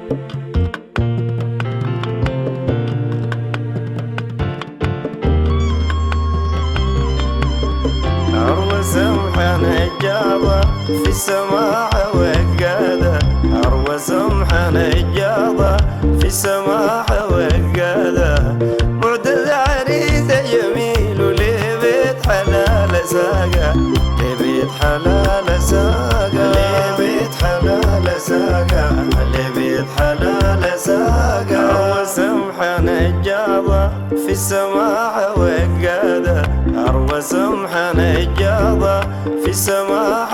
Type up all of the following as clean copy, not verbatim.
سمحة نجاضة في السماع وقادة، أروى سمحة نجاضة في السماع وقادة، معتز عريسة جميل ولبيت حلال ساقة، لبيت حلال ساقة، لبيت حلال ساقة، لبيت حلال ساقة. أروى سمحة نجاضة في السماع وقادة، أروى سمحة نجاضة في السماح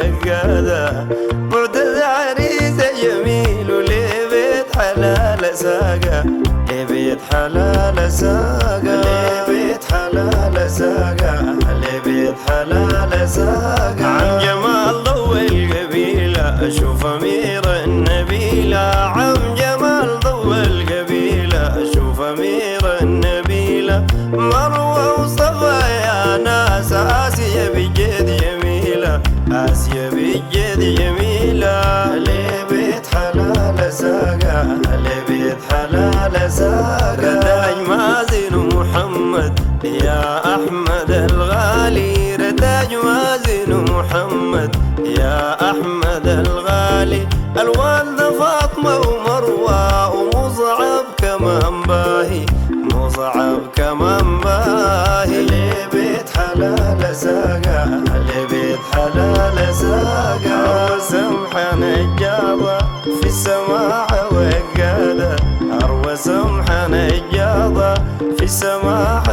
وقادة، معتز عريسة جميل ولبيت حلال ساقة، لبيت حلال ساقة، لبيت حلال ساقة، لبيت حلال ساقة. عم جمال ضوى القبيلة أشوف أمير النبيلة، عم جمال ضوى القبيلة أشوف أمير النبيلة، مروة وصفا يا ناس آسيا بجد يميلة، آسيا بجد يميلة، لبيت حلال ساقة، لبيت حلال ساقة. رداج مازن محمد يا أحمد الغالي، رداج مازن محمد يا أحمد الغالي، الوالدة فاطمة ومروة ومصعب كمان باهي، مصعب كمان باهي، لبيت حلال ساقة، لبيت حلال ساقة. سمحة نجاضة في السماع وقادة، أروى سمحة نجاضة في السماع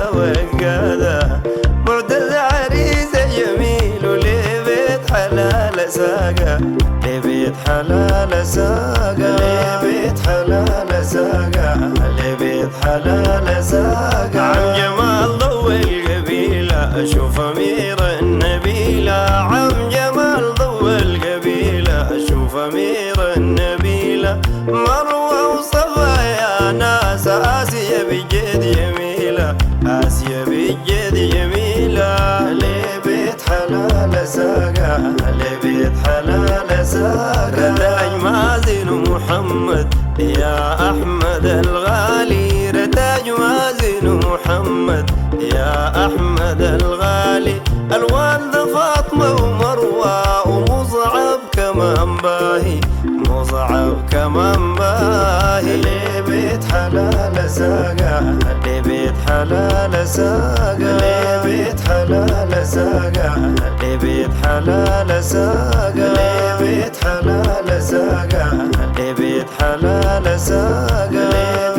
وقادة، معتز عريسة جميل ولبيت حلال ساقة، لبيت حلال ساقة، لبيت حلال ساقة، لبيت حلال ساقة. عم جمال ضوى القبيلة أشوف أمير النبيلة، عم جمال ضوى القبيلة أشوف أمير النبيلة، مروة وصفا يا ناس آسيا بجد يميلة، آسيا بجد يميلة، لبيت حلال ساقة، لبيت حلال ساقة. رداج مازن محمد يا أحمد الغالي، رداج مازن محمد يا أحمد الغالي، الوالدة فاطمة ومروة ومصعب كمان باهي، مصعب كمان باهي، لبيت حلال ساقة، لبيت حلال ساقة، لبيت حلال ساقة، لبيت حلال ساقة، لبيت حلال ساقة، لبيت حلال ساقة.